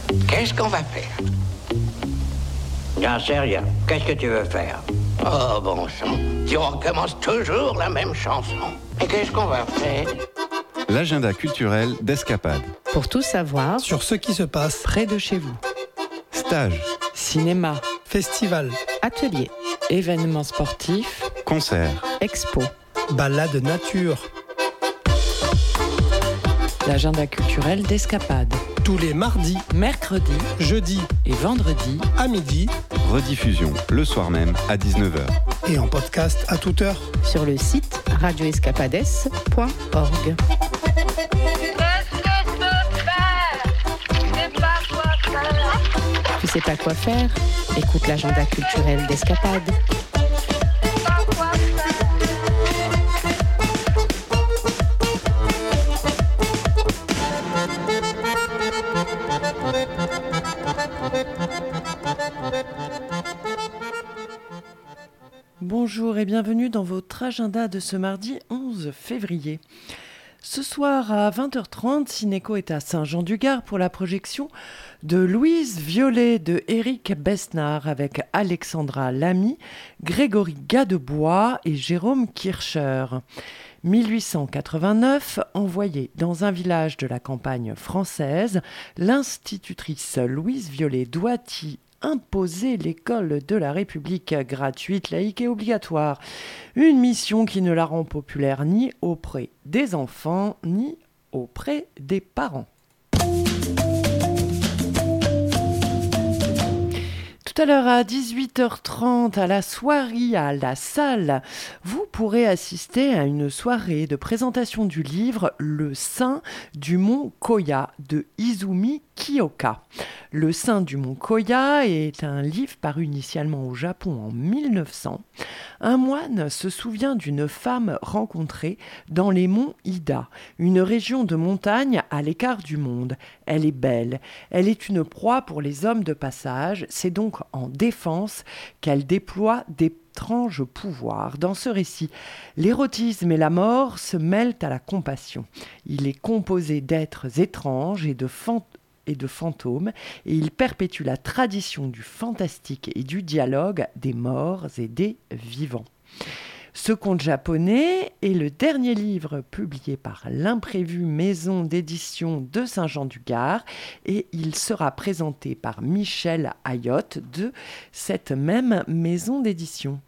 Qu'est-ce qu'on va faire? J'en sais rien. Qu'est-ce que tu veux faire? Oh, bon sang. Tu recommences toujours la même chanson. Et qu'est-ce qu'on va faire? L'agenda culturel d'Escapade. Pour tout savoir sur ce qui se passe près de chez vous. Stage, Cinéma, festival, ateliers, événements sportifs, concerts, expos. balade nature, L'agenda culturel d'Escapade. tous les mardis, Mercredi jeudis et vendredi à midi rediffusion le soir même à 19h. et en podcast à toute heure. sur le site radioescapades.org. Tu sais pas quoi faire? Écoute l'agenda culturel d'Escapade. Bonjour et bienvenue dans votre agenda de ce mardi 11 février. Ce soir à 20h30, Cinéco est à Saint-Jean-du-Gard pour la projection de Louise Violet de Éric Besnard avec Alexandra Lamy, Grégory Gadebois et Jérôme Kircher. 1889, envoyée dans un village de la campagne française, l'institutrice Louise Violet doit y imposer l'école de la République gratuite, laïque et obligatoire. Une mission qui ne la rend populaire ni auprès des enfants, ni auprès des parents. Tout à l'heure à 18h30 à la soirée à la salle, vous pourrez assister à une soirée de présentation du livre Le Saint du Mont Koya de Izumi Kiyoka. Le Saint du Mont Koya est un livre paru initialement au Japon en 1900. Un moine se souvient d'une femme rencontrée dans les monts Ida, une région de montagne à l'écart du monde. Elle est belle, elle est une proie pour les hommes de passage, c'est donc en défense qu'elle déploie d'étranges pouvoirs. Dans ce récit, l'érotisme et la mort se mêlent à la compassion. Il est composé d'êtres étranges et de fantômes, et il perpétue la tradition du fantastique et du dialogue des morts et des vivants. Ce conte japonais est le dernier livre publié par l'imprévue maison d'édition de Saint-Jean-du-Gard et il sera présenté par Michel Ayotte de cette même maison d'édition.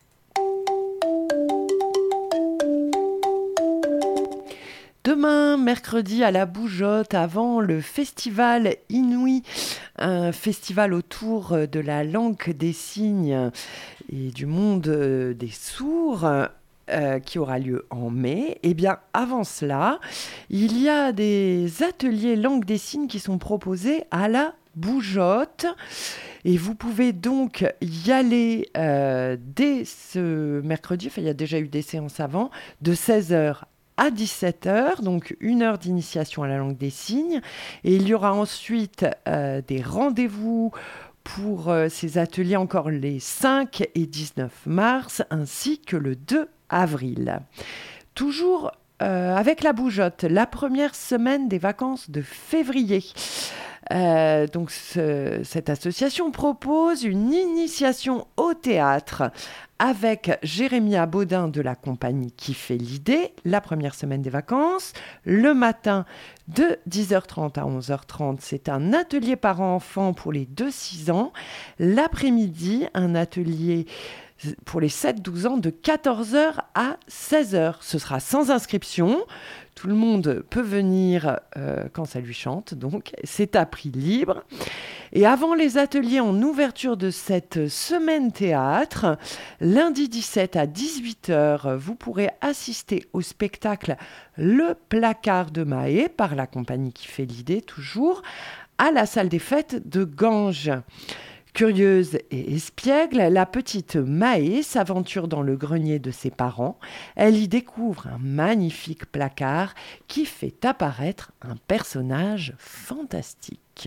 Demain, mercredi, à la Bougeotte, avant le festival Inouï, un festival autour de la langue des signes et du monde des sourds, qui aura lieu en mai. Et bien, avant cela, il y a des ateliers langue des signes qui sont proposés à la Bougeotte. Et vous pouvez donc y aller dès ce mercredi, enfin il y a déjà eu des séances avant, de 16h à 17h, donc 1 heure d'initiation à la langue des signes. Et il y aura ensuite des rendez-vous pour ces ateliers encore les 5 et 19 mars, ainsi que le 2 avril. Toujours avec la Bougeotte, la première semaine des vacances de février. Donc cette association propose une initiation au théâtre avec Jérémia Baudin de la compagnie Qui fait l'idée, la première semaine des vacances. Le matin, de 10h30 à 11h30, c'est un atelier parents-enfants pour les 2-6 ans. L'après-midi, un atelier pour les 7-12 ans de 14h à 16h. Ce sera sans inscription. Tout le monde peut venir quand ça lui chante, donc c'est à prix libre. Et avant les ateliers en ouverture de cette semaine théâtre, lundi 17 à 18h, vous pourrez assister au spectacle Le Placard de Mahé par la compagnie Qui fait l'idée, toujours, à la salle des fêtes de Ganges. Curieuse et espiègle, la petite Mahé s'aventure dans le grenier de ses parents. Elle y découvre un magnifique placard qui fait apparaître un personnage fantastique.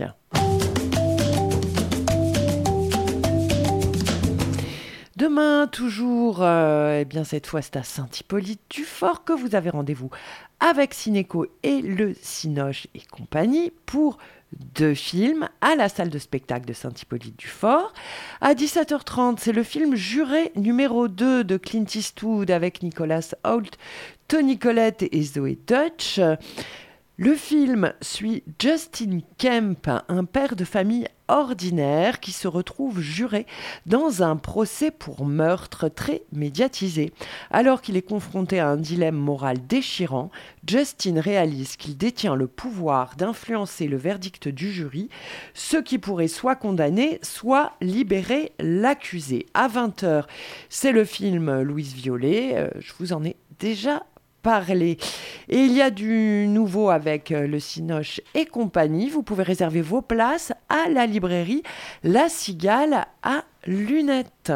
Demain, toujours, cette fois c'est à Saint-Hippolyte-du-Fort que vous avez rendez-vous avec Cinéco et le Cinoche et compagnie pour de film à la salle de spectacle de Saint-Hippolyte-du-Fort. À 17h30, c'est le film Juré numéro 2 de Clint Eastwood avec Nicholas Hoult, Toni Collette et Zoé Deutch. Le film suit Justin Kemp, un père de famille ordinaire qui se retrouve juré dans un procès pour meurtre très médiatisé. Alors qu'il est confronté à un dilemme moral déchirant, Justin réalise qu'il détient le pouvoir d'influencer le verdict du jury, ce qui pourrait soit condamner, soit libérer l'accusé. À 20h, c'est le film Louise Violet, je vous en ai déjà parler. Et il y a du nouveau avec le Cinoche et compagnie. Vous pouvez réserver vos places à la librairie La Cigale à Lunettes.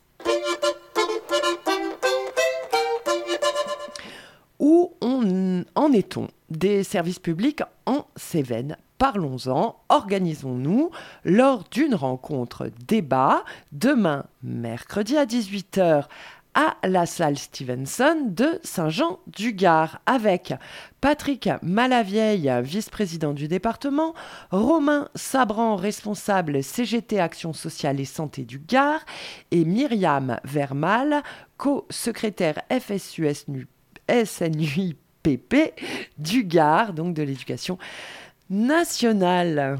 Où en est-on des services publics en Cévennes? Parlons-en, organisons-nous lors d'une rencontre débat demain mercredi à 18h à la salle Stevenson de Saint-Jean-du-Gard avec Patrick Malavieille, vice-président du département, Romain Sabran, responsable CGT Action Sociale et Santé du Gard et Myriam Vermal, co-secrétaire FSU-SNUIPP du Gard, donc de l'éducation nationale.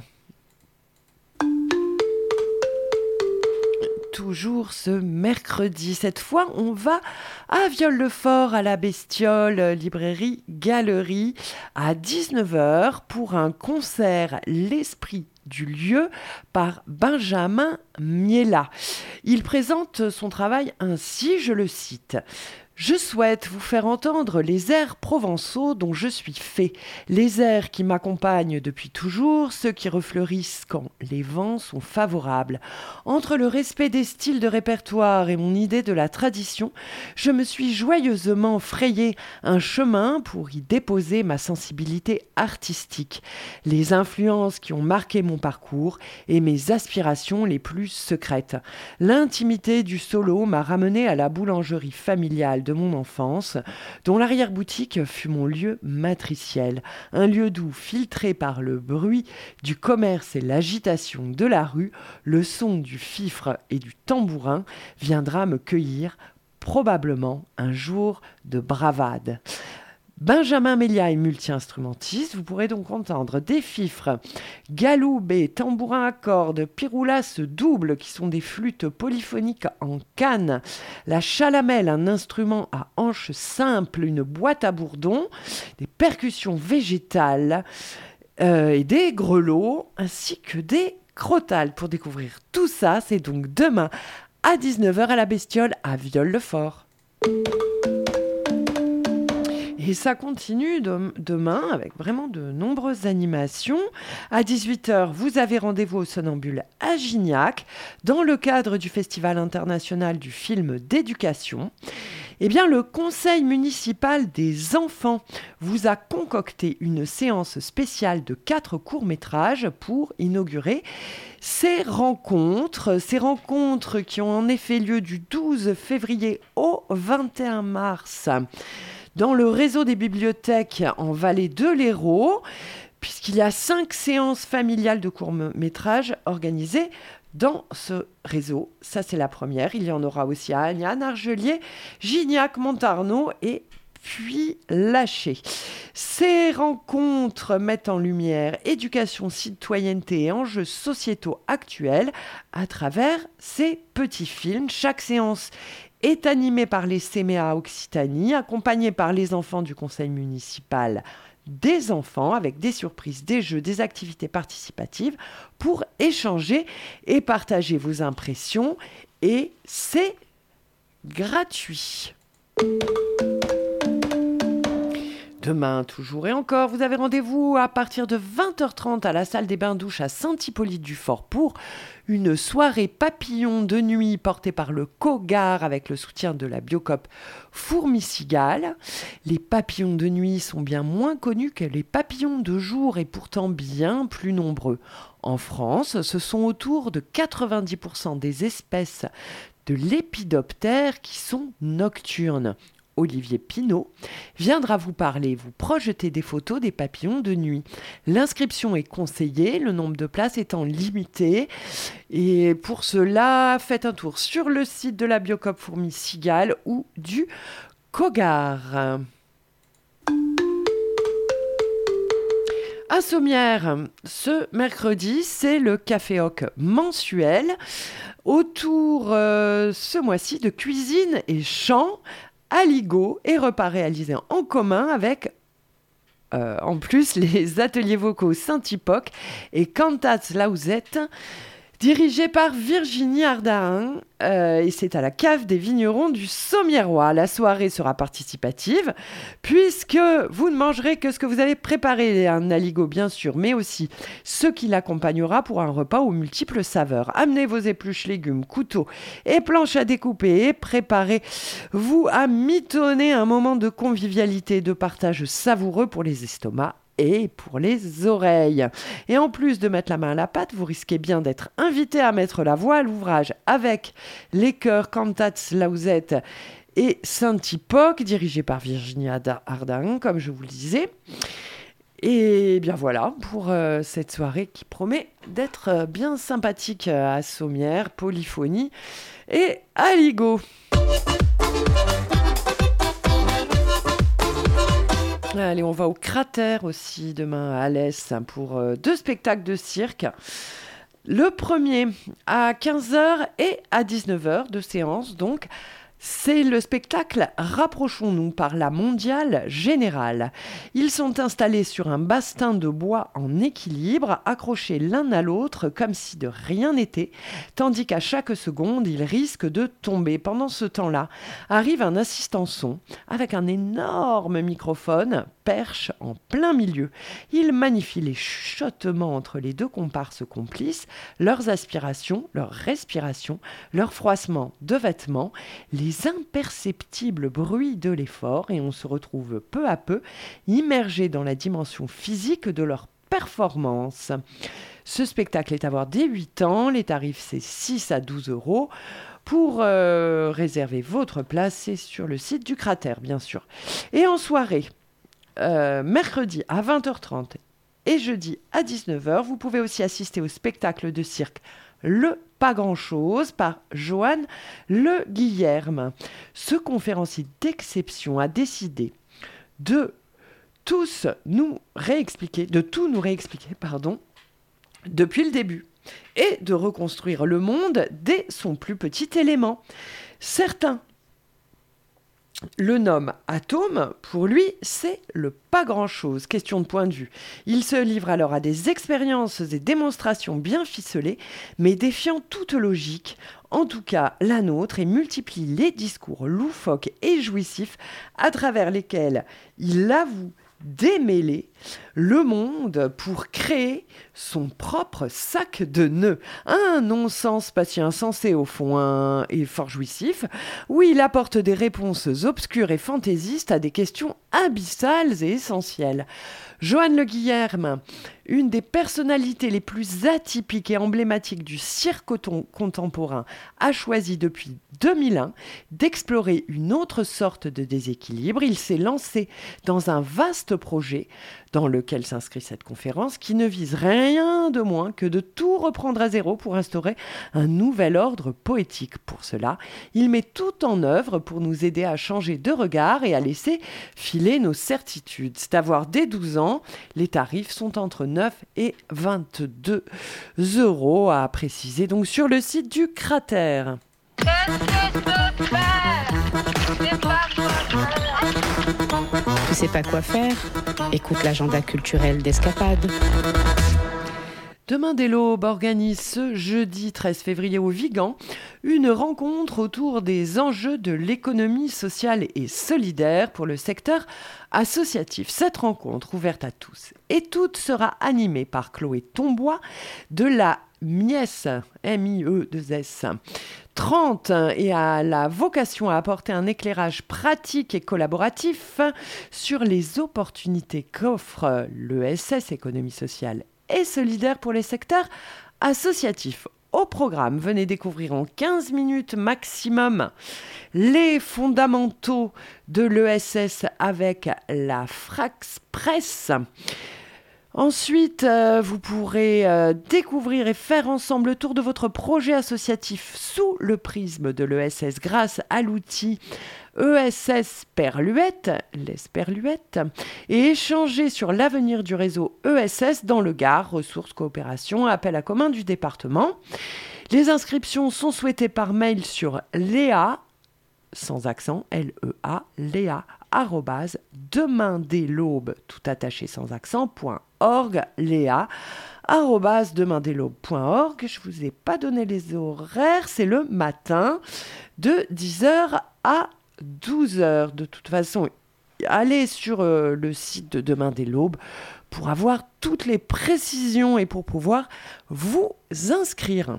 Toujours ce mercredi. Cette fois, on va à Viol-le-Fort, à la Bestiole, librairie Galerie, à 19h pour un concert L'Esprit du lieu par Benjamin Miela. Il présente son travail ainsi, je le cite. Je souhaite vous faire entendre les airs provençaux dont je suis fait, les airs qui m'accompagnent depuis toujours, ceux qui refleurissent quand les vents sont favorables. Entre le respect des styles de répertoire et mon idée de la tradition, je me suis joyeusement frayé un chemin pour y déposer ma sensibilité artistique, les influences qui ont marqué mon parcours et mes aspirations les plus secrètes. L'intimité du solo m'a ramené à la boulangerie familiale de mon enfance, dont l'arrière-boutique fut mon lieu matriciel, un lieu doux filtré par le bruit du commerce et l'agitation de la rue, le son du fifre et du tambourin viendra me cueillir probablement un jour de bravade. Benjamin Miela est multi-instrumentiste. Vous pourrez donc entendre des fifres, galoubés, tambourins à cordes, piroulas doubles qui sont des flûtes polyphoniques en canne, la chalamelle, un instrument à hanches simples, une boîte à bourdon, des percussions végétales et des grelots ainsi que des crotales. Pour découvrir tout ça, c'est donc demain à 19h à la Bestiole à Viol-le-Fort. Et ça continue demain avec vraiment de nombreuses animations. À 18h, vous avez rendez-vous au Somnambule à Gignac dans le cadre du Festival international du film d'éducation. Eh bien, le Conseil municipal des enfants vous a concocté une séance spéciale de 4 courts-métrages pour inaugurer ces rencontres qui ont en effet lieu du 12 février au 21 mars. Dans le réseau des bibliothèques en Vallée de l'Hérault, puisqu'il y a 5 séances familiales de courts-métrages organisées dans ce réseau. Ça, c'est la première. Il y en aura aussi à Agnan, Argelier, Gignac, Montarnot et Puy-Laché. Ces rencontres mettent en lumière éducation, citoyenneté et enjeux sociétaux actuels à travers ces petits films. Chaque séance est animé par les CMA Occitanie, accompagné par les enfants du conseil municipal des enfants, avec des surprises, des jeux, des activités participatives pour échanger et partager vos impressions. Et c'est gratuit. Demain, toujours et encore, vous avez rendez-vous à partir de 20h30 à la salle des Bains-Douches à Saint-Hippolyte-du-Fort pour une soirée papillon de nuit portée par le COGAR avec le soutien de la Biocoop Fourmi-Cigale. Les papillons de nuit sont bien moins connus que les papillons de jour et pourtant bien plus nombreux. En France, ce sont autour de 90% des espèces de lépidoptères qui sont nocturnes. Olivier Pinault, viendra vous parler, vous projeter des photos des papillons de nuit. L'inscription est conseillée, le nombre de places étant limité. Et pour cela, faites un tour sur le site de la Biocoop Fourmis Cigale ou du Cogar. À Sommières, ce mercredi, c'est le Café Hoc mensuel autour ce mois-ci de cuisine et chant, aligot et repas réalisés en commun avec en plus les ateliers vocaux Saint-Hypoc et Cantates Lausette, dirigés par Virginie Ardahin, et c'est à la cave des vignerons du Sommièrois. La soirée sera participative, puisque vous ne mangerez que ce que vous avez préparé, un aligot bien sûr, mais aussi ce qui l'accompagnera pour un repas aux multiples saveurs. Amenez vos épluches, légumes, couteaux et planches à découper et préparez-vous à mitonner un moment de convivialité et de partage savoureux pour les estomacs et pour les oreilles. Et en plus de mettre la main à la pâte, vous risquez bien d'être invité à mettre la voix à l'ouvrage avec les chœurs Cantates Lausette et Saint-Hypoc, dirigés par Virginie Ardahin, comme je vous le disais. Et bien voilà pour cette soirée qui promet d'être bien sympathique à Sommières, polyphonie et aligot. Allez, on va au Cratère aussi demain à Alès pour 2 spectacles de cirque. Le premier à 15h et à 19h, 2 séances donc. C'est le spectacle Rapprochons-nous par la Mondiale Générale. Ils sont installés sur un bastin de bois en équilibre, accrochés l'un à l'autre comme si de rien n'était, tandis qu'à chaque seconde, ils risquent de tomber. Pendant ce temps-là, arrive un assistant son avec un énorme microphone perche en plein milieu. Il magnifie les chuchotements entre les 2 comparses complices, leurs aspirations, leurs respirations, leurs froissements de vêtements, les imperceptibles bruits de l'effort, et on se retrouve peu à peu immergé dans la dimension physique de leur performance. Ce spectacle est à voir dès 8 ans, les tarifs c'est 6 à 12 €. Pour réserver votre place, c'est sur le site du Cratère, bien sûr. Et en soirée, mercredi à 20h30 et jeudi à 19h, vous pouvez aussi assister au spectacle de cirque Le Pas Grand-chose par Joanne Le Guillerme. Ce conférencier d'exception a décidé de tout nous réexpliquer, depuis le début, et de reconstruire le monde dès son plus petit élément. Certains le nomme atome, pour lui, c'est le pas grand-chose. Question de point de vue. Il se livre alors à des expériences et démonstrations bien ficelées, mais défiant toute logique, en tout cas la nôtre, et multiplie les discours loufoques et jouissifs à travers lesquels il avoue démêler le monde pour créer son propre sac de nœuds. Un non-sens pas si insensé au fond et fort jouissif, où il apporte des réponses obscures et fantaisistes à des questions abyssales et essentielles. Joanne Le Guillerme, une des personnalités les plus atypiques et emblématiques du cirque contemporain, a choisi depuis 2001 d'explorer une autre sorte de déséquilibre. Il s'est lancé dans un vaste projet dans lequel s'inscrit cette conférence, qui ne vise rien de moins que de tout reprendre à zéro pour instaurer un nouvel ordre poétique. Pour cela, il met tout en œuvre pour nous aider à changer de regard et à laisser filer nos certitudes. C'est à voir dès 12 ans. Les tarifs sont entre 9 et 22 € à préciser donc sur le site du Cratère. Tu sais pas quoi faire? Écoute l'agenda culturel d'Escapade. Demain dès l'Aube organise ce jeudi 13 février au Vigan une rencontre autour des enjeux de l'économie sociale et solidaire pour le secteur associatif. Cette rencontre ouverte à tous et toutes sera animée par Chloé Tombois de la MIES, M-I-E-2-S 30, et a la vocation à apporter un éclairage pratique et collaboratif sur les opportunités qu'offre l'ESS, économie sociale et solidaire, pour les secteurs associatifs. au programme. Venez découvrir en 15 minutes maximum les fondamentaux de l'ESS avec la Frax Press. Ensuite, vous pourrez découvrir et faire ensemble le tour de votre projet associatif sous le prisme de l'ESS grâce à l'outil ESS Perluette, l'Esperluette, et échanger sur l'avenir du réseau ESS dans le Gard, ressources, coopération, appel à commun du département. Les inscriptions sont souhaitées par mail sur Léa, sans accent, L-E-A, Léa, @demaindèslaube, tout attaché sans accent.org, Léa, @demaindèslaube.org. Je ne vous ai pas donné les horaires, c'est le matin de 10h à 12h. De toute façon, allez sur le site de Demain dès l'Aube pour avoir toutes les précisions et pour pouvoir vous inscrire.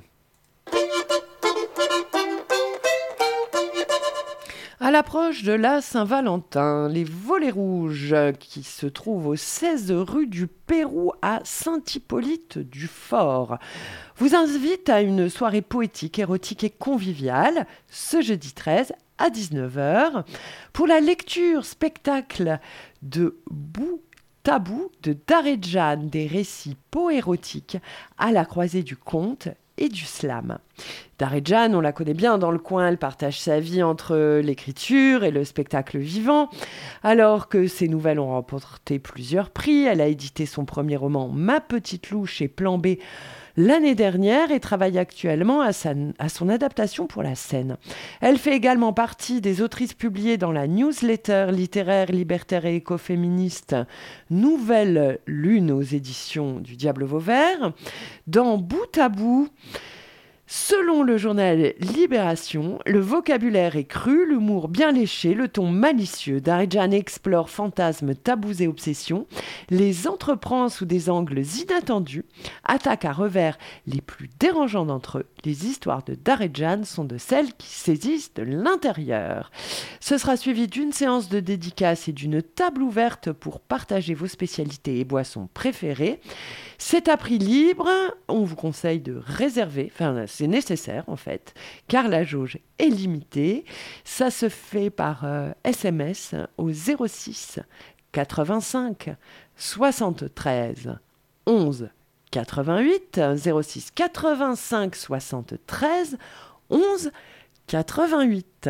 À l'approche de la Saint-Valentin, les Volets Rouges, qui se trouvent au 16 rue du Pérou à Saint-Hippolyte-du-Fort, vous invitent à une soirée poétique, érotique et conviviale ce jeudi 13 à 19h pour la lecture spectacle de Bout Tabou de Darejan, des récits poérotiques à la croisée du conte et du slam. Darejan, on la connaît bien dans le coin, elle partage sa vie entre l'écriture et le spectacle vivant. Alors que ses nouvelles ont remporté plusieurs prix, elle a édité son premier roman Ma Petite Louche chez Plan B l'année dernière et travaille actuellement à son adaptation pour la scène. Elle fait également partie des autrices publiées dans la newsletter littéraire, libertaire et écoféministe Nouvelle Lune aux éditions du Diable Vauvert. Dans Bout à Bout, selon le journal Libération, le vocabulaire est cru, l'humour bien léché, le ton malicieux. Darejan explore fantasmes, tabous et obsessions, les entreprend sous des angles inattendus, attaque à revers les plus dérangeants d'entre eux. Les histoires de Darejan sont de celles qui saisissent de l'intérieur. Ce sera suivi d'une séance de dédicace et d'une table ouverte pour partager vos spécialités et boissons préférées. C'est à prix libre, on vous conseille de réserver, enfin c'est nécessaire en fait, car la jauge est limitée. Ça se fait par SMS au 06 85 73 11 88, 06 85 73 11 88.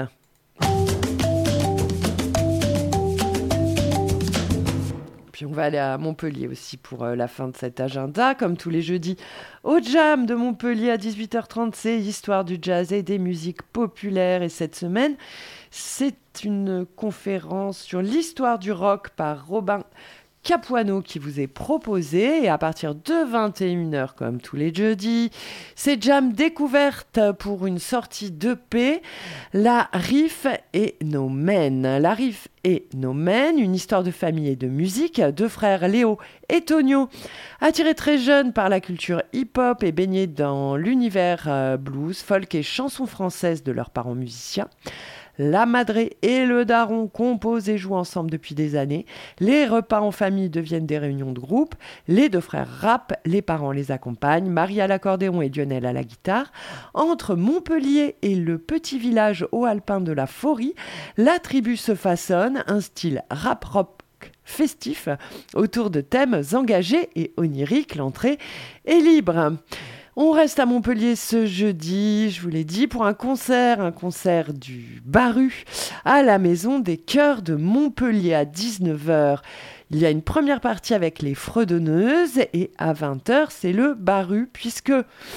Puis on va aller à Montpellier aussi pour la fin de cet agenda, comme tous les jeudis. Au Jam de Montpellier à 18h30, c'est Histoire du jazz et des musiques populaires. Et cette semaine, c'est une conférence sur l'histoire du rock par Robin Capuano qui vous est proposé, et à partir de 21h comme tous les jeudis, c'est Jam découverte pour une sortie d'EP, La Riff et nos Men. La Riff et nos Men, une histoire de famille et de musique, deux frères Léo et Tonio, attirés très jeunes par la culture hip-hop et baignés dans l'univers blues, folk et chansons françaises de leurs parents musiciens. La madré et le daron composent et jouent ensemble depuis des années. Les repas en famille deviennent des réunions de groupe. Les deux frères rappent, les parents les accompagnent. Marie à l'accordéon et Lionel à la guitare. Entre Montpellier et le petit village haut alpin de la Faurie, la tribu se façonne, un style rap-rock festif autour de thèmes engagés et oniriques. L'entrée est libre. On reste à Montpellier ce jeudi, je vous l'ai dit, pour un concert du Baru à la Maison des Chœurs de Montpellier à 19h. Il y a une première partie avec les Fredonneuses et à 20h, c'est le Baru, puisque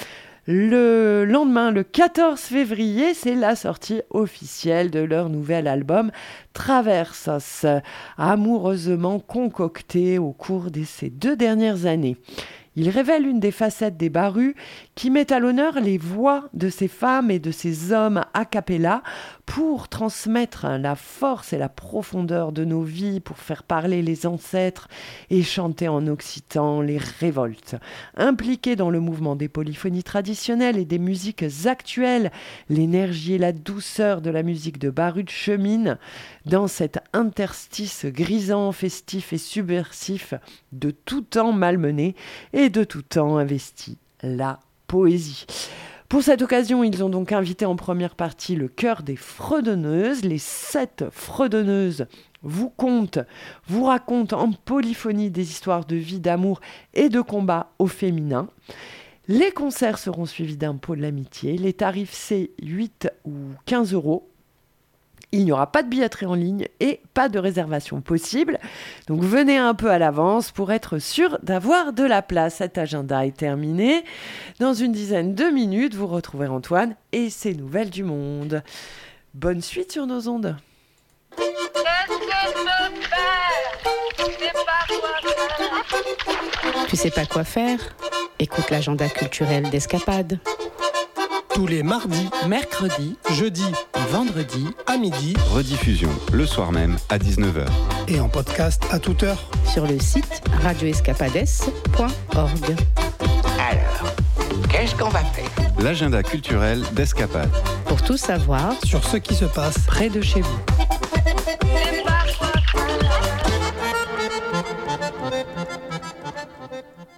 le lendemain, le 14 février, c'est la sortie officielle de leur nouvel album Traversos, amoureusement concocté au cours de ces 2 dernières années. Il révèle une des facettes des Barus qui met à l'honneur les voix de ces femmes et de ces hommes a cappella pour transmettre la force et la profondeur de nos vies, pour faire parler les ancêtres et chanter en occitan les révoltes. Impliqués dans le mouvement des polyphonies traditionnelles et des musiques actuelles, l'énergie et la douceur de la musique de Barut cheminent dans cet interstice grisant, festif et subversif de tout temps malmené et de tout temps investi, la poésie. Pour cette occasion, ils ont donc invité en première partie le chœur des Fredonneuses. Les 7 Fredonneuses vous racontent en polyphonie des histoires de vie, d'amour et de combat au féminin. Les concerts seront suivis d'un pot de l'amitié. Les tarifs, c'est 8 ou 15 €. Il n'y aura pas de billetterie en ligne et pas de réservation possible. Donc venez un peu à l'avance pour être sûr d'avoir de la place. Cet agenda est terminé. Dans une dizaine de minutes, vous retrouverez Antoine et ses nouvelles du monde. Bonne suite sur nos ondes. Tu sais pas quoi faire ? Écoute l'agenda culturel d'Escapade. Tous les mardis, Mercredi, jeudis et vendredi, à midi Rediffusion le soir même à 19h. et en podcast à toute heure. Sur le site radioescapades.org. Alors, qu'est-ce qu'on va faire? L'agenda culturel d'Escapade. Pour tout savoir, Sur ce qui se passe près de chez vous.